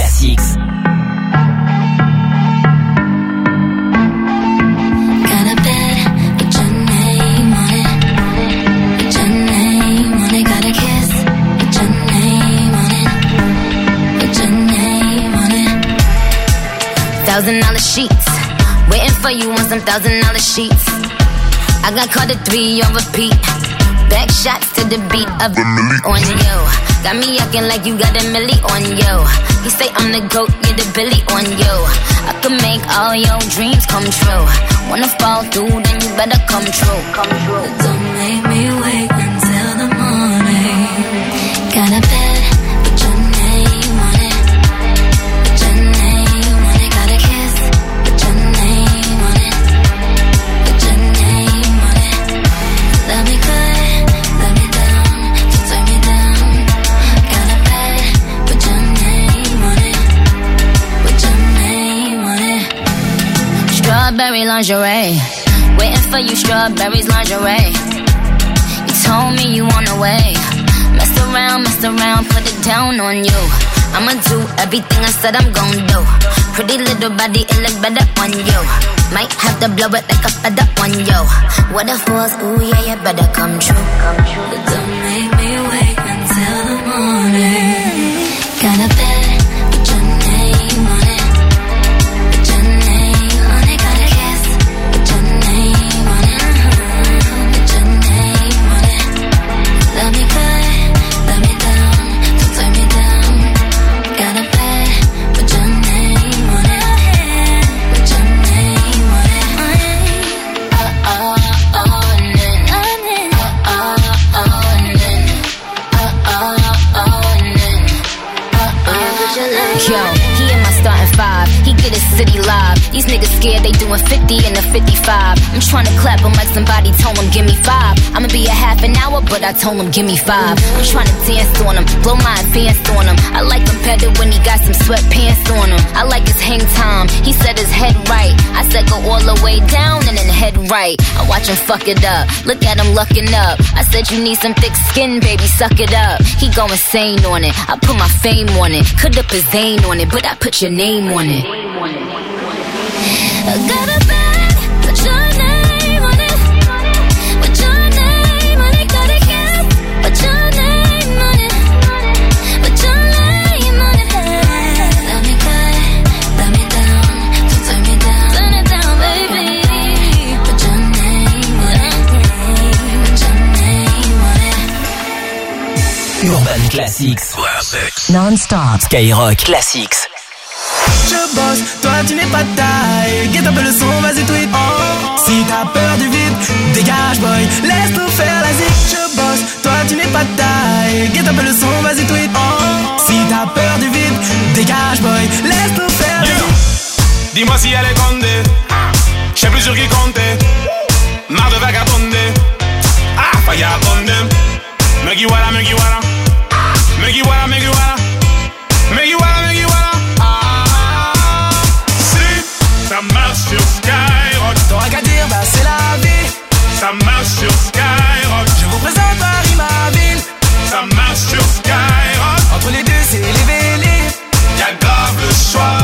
Got a bed with your name on it. With your name on it. Got a kiss with your name on it. With your name on it. $1,000 sheets. Waiting for you on some $1,000 sheets. I got caught at 3 on repeat. Back shots to the beat of the on you. Got me acting like you got a milli on you. He say I'm the GOAT, yeah, the Billy on you. I can make all your dreams come true. Wanna fall through, then you better come true. Don't make me wait until the morning. Got a bed with your name on it. With your name on it. Got a kiss with your name on it. With your name on it. Love me good, love me down, so turn me down. Got a bed with your name on it. With your name on it. Strawberry lingerie. Waiting for you, strawberries lingerie. You told me you on the way. Messed around, put it down on you. I'ma do everything I said I'm gon' do. Pretty little body, it look better on you. Might have to blow it like a feather on you. What if was, ooh yeah, you better come true. But don't make me wait until the morning. Got a bed with your name on it. With your name on it. Got a kiss with your name on it. With your name on it. Love me good, love me down, don't turn me down. Got a bed with your name on it. With your name on it. Yo, he in my starting five. He get his city live. These niggas scared they doing 50 in a 55. I'm tryna clap him like somebody told him give me 5. I'ma be a half an hour, but I told him give me 5. I'm tryna dance on him, blow my advance on him. I like him better when he got some sweatpants on him. I like his hang time. He said his head right. I said go all the way down and then head right. I watch him fuck it up. Look at him lucking up. I said you need some thick skin, baby, suck it up. He go insane on it. I put my fame on it. Could up his Zane on it, but I put your name on it. I got a bag, put your name on it. Put your name on it. Got a kiss, put your name on it. Put your name on it. Love me good, love me down, don't turn me down. Turn it down, baby. Put your name on it. Put your name on it. Urban Classics. Non-stop. Skyrock Classics. Je bosse, toi tu n'es pas de taille. Guette un peu le son, vas-y tweet. Si t'as peur du vide, dégage boy, laisse-nous faire la zik. Je bosse, toi tu n'es pas de taille. Guette un peu le son, vas-y tweet. Si t'as peur du vide, dégage boy, laisse-nous faire la zik. Dis-moi si elle est condée. Je sais plus sur qui compter. Marre de vagabonder. Ah, falla donde. Me guiwara, me guiwara. Me guiwara, me guiwara. Me guiwara, me guiwara. Ça marche sur Skyrock. T'auras qu'à dire, bah c'est la vie. Ça marche sur Skyrock. Je vous présente Paris, ma ville. Ça marche sur Skyrock. Entre les deux, c'est les vélés. Y'a grave le choix.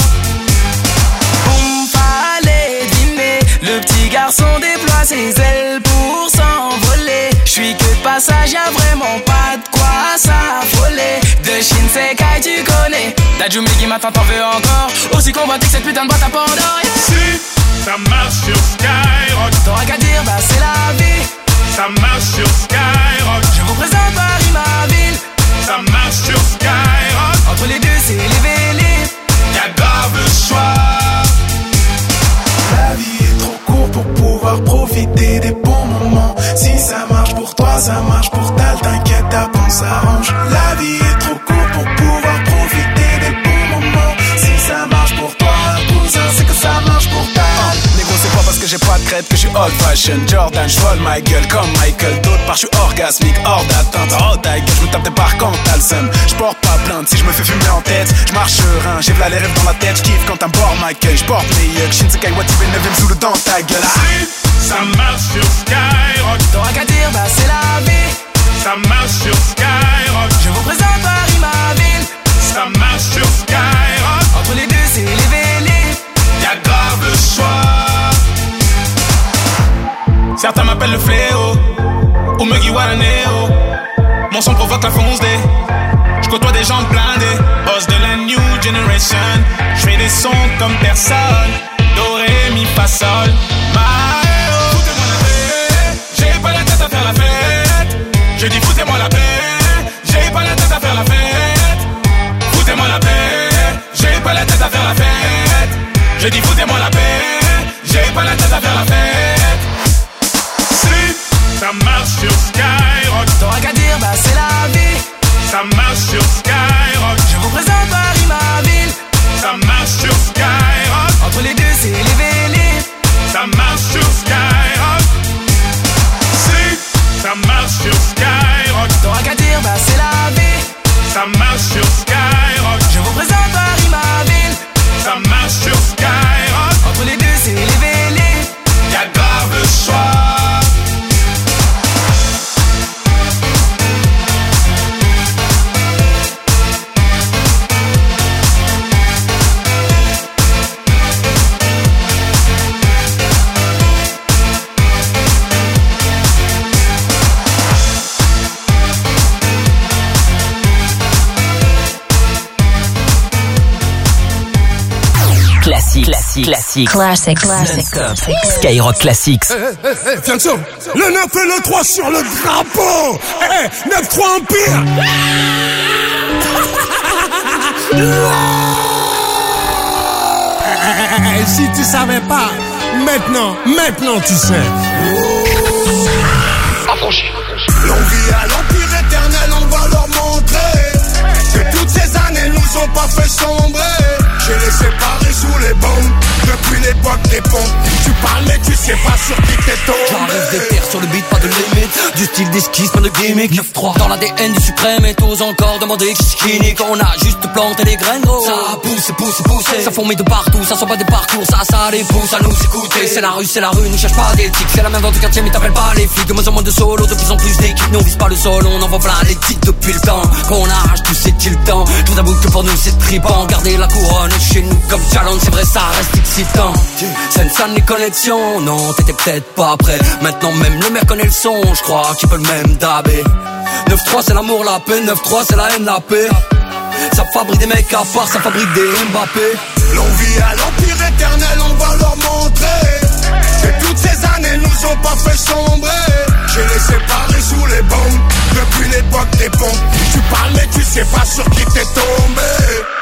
Boum, fallait dîner. Le petit garçon déploie ses ailes pour s'envoler. J'suis que passage, y'a vraiment pas de quoi s'affoler. De Shinsekai, tu connais. Dajumi qui m'attend, t'en veux encore. Aussi convoité que cette putain de boîte à Pandore. Si ça marche sur Skyrock, t'auras qu'à dire, bah c'est la vie. Ça marche sur Skyrock. Je vous présente Paris, ma ville. Ça marche sur Skyrock. Entre les deux, c'est les vélés. Y'a grave le choix. La vie est trop courte pour pouvoir profiter des bons moments. Si ça marche pour toi, ça marche pour Tal. T'inquiète, on s'arrange. La vie est trop courte pour pouvoir profiter des bons moments. Si ça marche pour toi, cousin, c'est que ça marche pour Tal. Négo, c'est pas parce que j'ai pas de crête que je suis old fashion. Jordan, j'vole ma gueule comme Michael. D'autres part, j'suis orgasmique, hors d'atteinte. Oh ta gueule, j'me tape des barres quand t'as le seum. J'porte pas plainte si j'me fais fumer en tête. J'marche serein, j'ai v'là les rêves dans la tête. J'kiffe quand un bord m'accueille. J'porte mes yucks, Shinsekai Watibe 9ème sous le dans ta gueule. Ça marche sur Skyrock. T'auras qu'à dire, bah c'est la vie. Ça marche sur Skyrock. Je vous présente Paris, ma ville. Ça marche sur Skyrock. Entre les deux, c'est les vélés. Y'a grave le choix. Certains m'appellent le fléau ou Mugiwara Neo. Mon son provoque la fonce des. J'côtoie des gens blindés. Boss de la new generation. J'fais des sons comme personne. Do, ré, mi, fa, sol. Foutez-moi la paix. J'ai pas la tête à faire la fête. Je dis foutez-moi la paix. J'ai pas la tête à faire la fête. Foutez-moi la paix. J'ai pas la tête à faire la fête. Je dis foutez-moi la paix. J'ai pas la tête à faire la fête. Si ça marche sur Skyrock, t'auras qu'à dire, bah c'est la vie. Ça marche sur Skyrock. Je vous présente Paris, ma ville. Ça marche sur Skyrock. Entre les deux, c'est les vélés. Ça marche sur Skyrock. Si ça marche sur Skyrock, t'auras qu'à dire, bah c'est la vie. Ça marche sur Skyrock. Je vous présente Paris, ma ville. Ça marche sur Skyrock. Entre les deux, c'est les vélés. Y'a grave le choix. Classique. Non-stop. Skyrock Classics. Attention, le 9 et le 3 sur le drapeau. 9-3 Empire. Si tu savais pas, maintenant tu sais. L'on vit à l'empire éternel, on va leur montrer que toutes ces années nous ont pas fait sombrer. J'ai les séparés sous les bombes depuis l'époque des pompes. Tu parles mais tu sais pas sur qui t'es tombé. J'arrive des terres sur le beat, pas de limite. Du style d'esquisse, pas de gimmick. 9-3 dans l'ADN du suprême et t'oses encore demander qui nique. On a juste planté les graines gros. Ça pousse. Ça fourmille de partout, ça sent pas des parcours. Ça les pousse à nous écouter. C'est la rue, ne cherche pas d'éthique. C'est la même dans ton quartier mais t'appelles pas les flics. De moins en moins de solo, de plus en plus d'équipes. Nous on vise pas le sol, on envoie plein les titres depuis le temps qu'on arrache tout c'est-il temps. Tout d'abord que pour nous c'est tripant. Garder la couronne chez nous comme challenge, c'est vrai ça reste excitant. Sensan les connexions, non t'étais peut-être pas prêt. Maintenant même le maire connaît le son, je crois qu'il peut le même dabé. 9-3 c'est l'amour, la paix, 9-3 c'est la haine, la paix. Ça fabrique des mecs à part, ça fabrique des Mbappé. L'on vit à l'empire éternel, on va leur montrer que toutes ces années nous ont pas fait sombrer. J'ai les séparés sous les bombes depuis l'époque des pompes. Tu parles mais tu sais pas sur qui t'es tombé.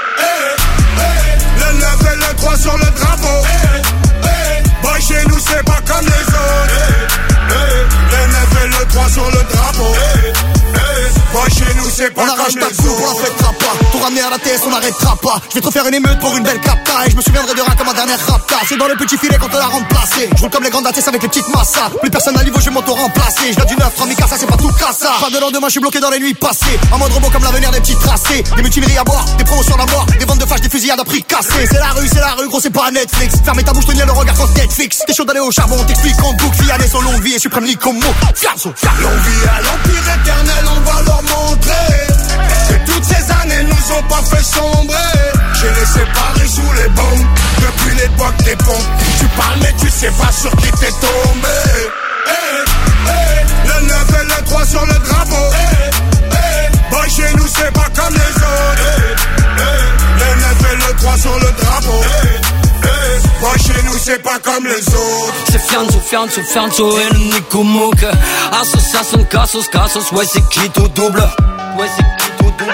Le 9 et le 3 sur le drapeau. Boy chez nous c'est pas comme les autres. Le 9 et le 3 sur le drapeau. Boy chez nous c'est pas on comme arrache les ta coupe, autres. on la fêtera pas. Pour ramener à la TS on n'arrêtera pas. Je vais te faire une émeute pour une belle capta. Et je me souviendrai de rien comme ma dernière rapta. C'est dans le petit filet quand on l'a remplacé. Je roule comme les grandes ATS avec les petites massas. Plus personne à niveau, je vais m'auto-remplacer. Je viens du 9, Ramika, ça c'est pas tout cassa. Pas de lendemain, je suis bloqué dans les nuits passées. En mode robot comme l'avenir des petits tracés. Des mutineries à boire, des promotions à mort. Des ventes de fâches, des fusillades à prix cassés. C'est la rue, gros c'est pas Netflix. Fermez ta bouche, tenir le regard quand Netflix. T'es chaud d'aller au charbon, t'explique en boucle. Fiané son longue vie et suprême comme mot. L'on vit à l'empire éternel, on va leur montrer que toutes ces années nous ont pas fait sombrer. J'ai les séparés sous les bombes depuis l'époque des pompes. Tu parles mais tu sais pas sur qui t'es tombé. Le 9 et le 3 sur le drapeau. Boy, chez nous, c'est pas comme les autres. Le 9 et le 3 sur le drapeau. Boy, chez nous, c'est pas comme les autres. C'est fianzo, et le Nico Mouk. Association, casos, ouais, c'est qui tout double. Ouais, c'est qui tout double.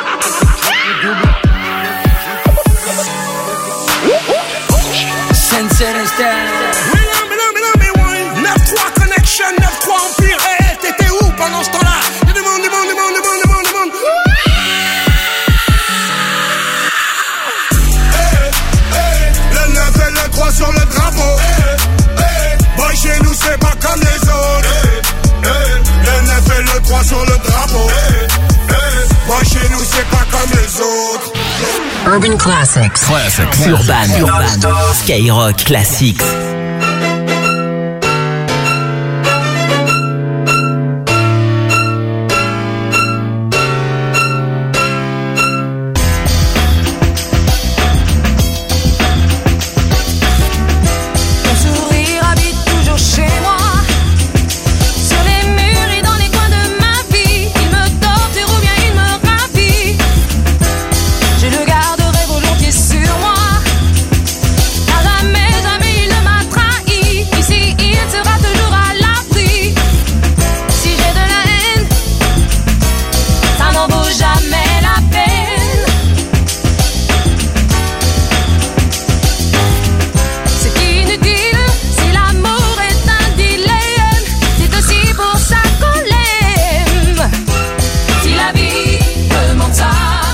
Wine, 9-3 connection, 9-3 empire. T'étais où pendant ce temps-là? Y'a du monde. Le 9 et le 3 sur le drapeau. Boy, chez nous, c'est pas comme les autres. Le 9 et le 3 sur le drapeau. Boy, chez nous, c'est pas comme les autres. Urban Classics. Urban. Skyrock Classics. Jamais il ne m'a trahi. Ici il sera toujours à l'abri. Si j'ai de la haine, ça n'en vaut jamais la peine. C'est inutile si l'amour est un dilemme. C'est aussi pour ça qu'on l'aime. Si la vie demande ça,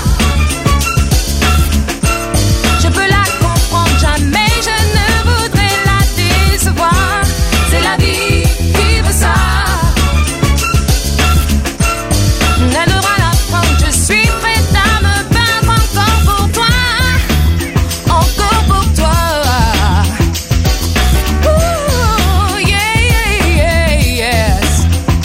je peux la comprendre, jamais je ne voudrais la décevoir. C'est la vie qui veut ça. Elle devra l'apprendre, je suis prête à me battre encore pour toi. Encore pour toi. Ooh, yes.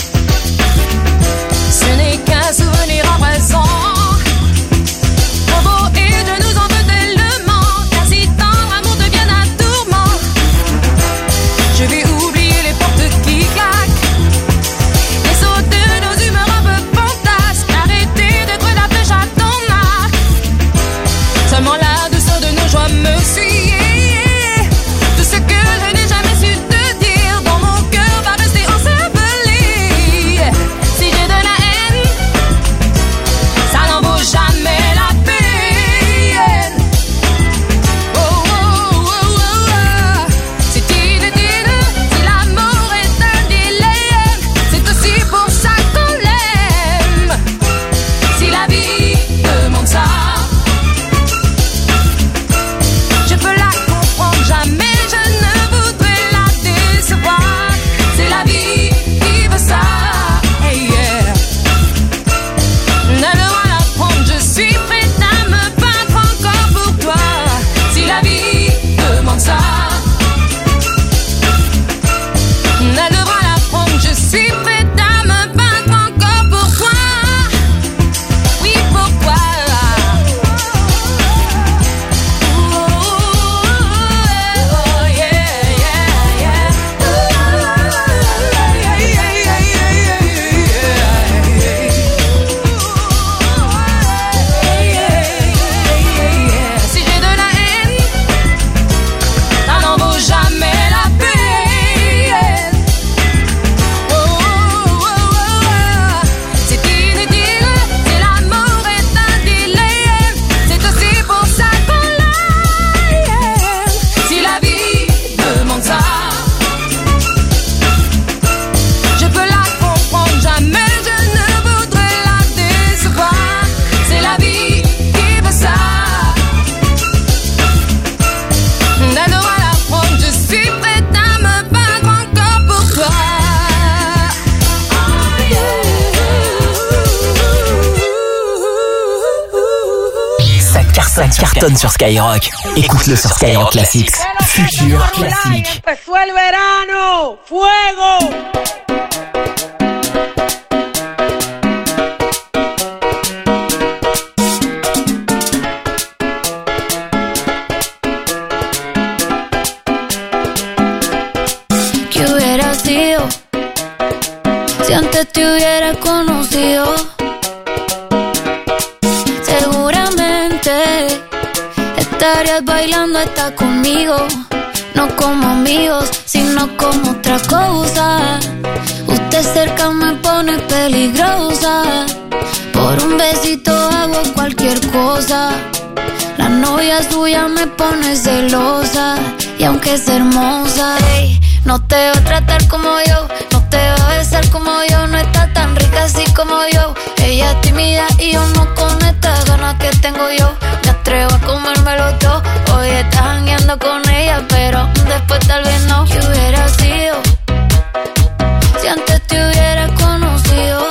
Ce n'est qu'un souvenir en présent. Trop beau et je nous en veux tellement. Car si tendre amour devient un tourment, je vais oublier les portes qui claquent, les sauts de nos humeurs un peu fantasques. Arrêtez d'être la flèche à ton arc. Seulement la douceur de nos joies me suit. Tout ce que je n'ai jamais su te dire dans mon cœur va rester encerclé. Si j'ai de la haine, ça n'en vaut jamais la peine. C'est inutile si l'amour est un dilemme. C'est aussi pour ça qu'on l'aime. Si la vie demande ça, je peux la comprendre, jamais je ne voudrais la décevoir. C'est la vie qui veut ça. Hey, yeah. Elle devra l'apprendre, je suis prête à me battre encore pour toi. Si la vie demande ça, elle devra l'apprendre, je suis prête à me battre encore pour toi. Oui, pourquoi? Si j'ai de la haine, ça n'en vaut jamais la peine. C'est inutile si l'amour est un dilemme. C'est aussi pour ça qu'on l'aime. Si la vie demande ça, je peux la comprendre, jamais je ne voudrais la décevoir. C'est la vie qui veut ça. Elle devra l'apprendre, je suis prête à me battre encore pour toi. Ça cartonne sur Skyrock. Écoute-le sur Skyrock Classics. Futur classique. Empezó el verano, fuego. ¿Qué hubiera sido Si antes te hubiera conocido, seguramente estarías bailando hasta conmigo. No como amigos, sino como otra cosa. Usted cerca me pone peligrosa. Por un besito hago cualquier cosa. La novia suya me pone celosa. Y aunque es hermosa, ey, no te va a tratar como yo, no te va a besar como yo. No está tan rica así como yo. Ella es tímida y yo no con estas ganas que tengo yo. Me atrevo a comérmelo todo. Hoy estás jangueando con ella, pero después tal vez no. ¿Qué hubiera sido si antes te hubiera conocido?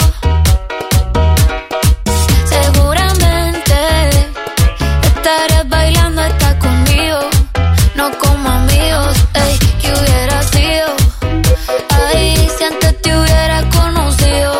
Seguramente estarías bailando hasta conmigo. No como amigos, ey, ¿qué hubiera sido? Ay, si antes te hubiera conocido.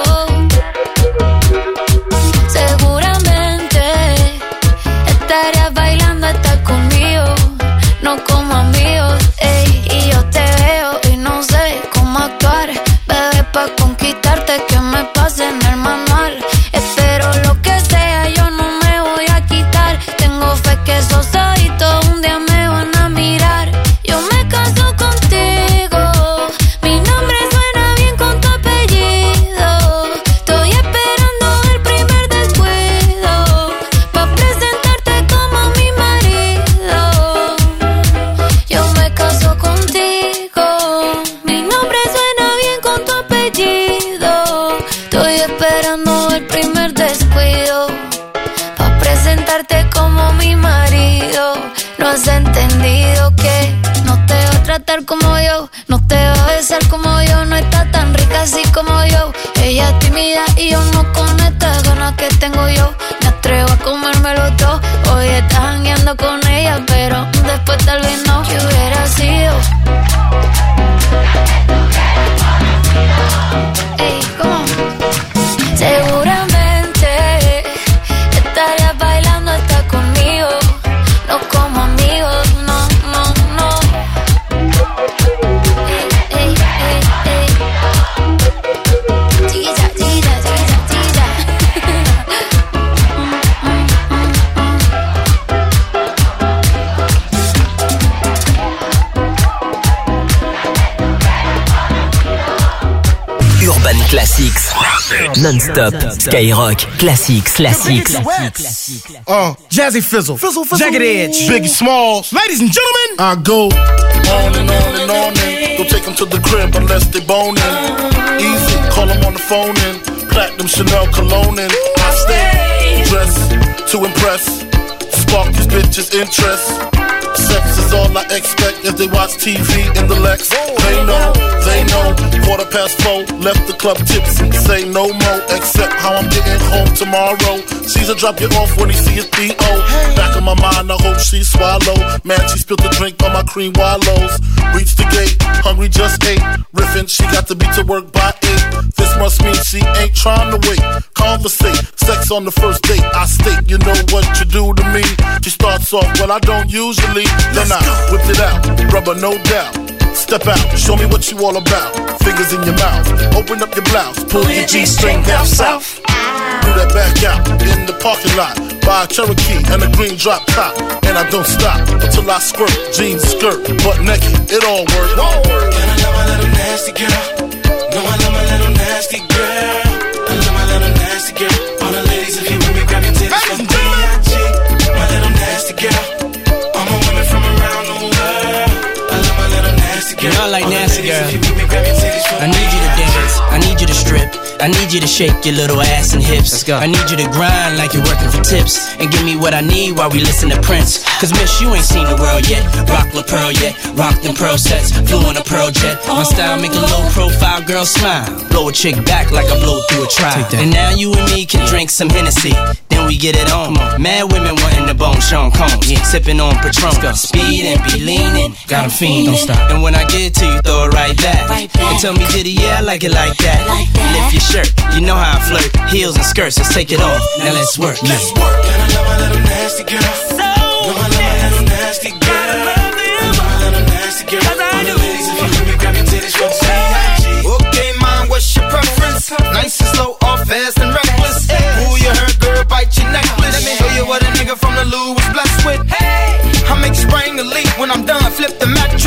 Seguramente estarías bailando hasta conmigo. No como amigos, ey, y yo te veo y no sé cómo actuar. Bebé, pa' conquistarte que me pase en el manual. Espero lo que sea, yo no me voy a quitar. Tengo fe que esos ojitos un día me van a mirar. Yo me caso contigo, mi nombre suena bien con tu apellido. Estoy esperando el primer descuido pa' presentarte como mi marido. Yo me caso contigo, mi nombre suena bien con tu apellido. Estoy esperando el primer descuido pa' presentarte como mi marido. No has entendido que no te va a tratar como yo, no te va a besar como yo. No está tan rica así como yo. Ella es tímida y yo no con estas ganas que tengo yo. Me atrevo a comérmelo todo. Hoy estás jangueando con ella, pero después tal vez no. ¿Qué hubiera sido? Ey, ¿cómo? Seguramente estarías bailando hasta conmigo. No como amigos, no, no, no. Ey, ey, ey, ey. Chiquita, chiquita, chiquita, chiquita. Urban Classics. Non-stop. Skyrock. Classics. Jazzy Fizzle. Jagged Edge. Biggie Smalls. Ladies and gentlemen, I go on and on and on and don't take them to the crib unless they boning. Easy, call them on the phone and platinum Chanel cologne and I stay dressed to impress, spark these bitches' interest. Sex is all I expect as they watch TV in the Lex. They know, 4:15, left the club tipsy, say no more, except how I'm getting home tomorrow. Caesar drop you off when he see his B.O. Back in my mind, I hope she swallow. Man, she spilled the drink on my cream wallows. Reached the gate, hungry just ate. Riffin', she got to be to work by 8. This must mean she ain't trying to wait. Conversate, sex on the first date. I state, you know what you do to me. She starts off, well, I don't usually. Then I whipped it out, rubber no doubt. Step out, show me what you all about. Fingers in your mouth, open up your blouse, pull your G-string down south. Do that back out in the parking lot. Buy a Cherokee and a green drop top. And I don't stop until I squirt. Jeans, skirt, butt naked, it all works. And I love my little nasty girl. No, I love my little nasty girl. I love my little nasty girl. All the ladies, if you with me, grab your titties from D.I.G. My little nasty girl. All my women from around the world. I love my little nasty girl. You know I like nasty girl. I need you to dance, I need you to strip, I need you to shake your little ass and hips. Let's go. I need you to grind like you're working for tips, and give me what I need while we listen to Prince. Cause miss, you ain't seen the world yet. Rock La Pearl yet, rock them pearl sets, flew on a pearl jet. My style make a low profile girl smile, blow a chick back like I blow through a trial. And now you and me can drink some Hennessy, then we get it on. Mad women wanting the bone Sean Combs, sipping on Patron. Speed and be leaning, got 'em fiending. Don't stop. And when I get to you, throw it right back. And tell me, diddy, yeah, I like it like that. Lift your shirt, you know how I flirt. Heels and skirts, let's take it off. Now let's work. Let's work. And I love my little nasty girl. No, I love my little nasty girl. I love my little nasty girl. All the ladies, if you with me, grab your titties from C.I.G. Okay, man, what's your preference? Lou was blessed with. Hey, I make spring the lead when I'm done. Flip the Mac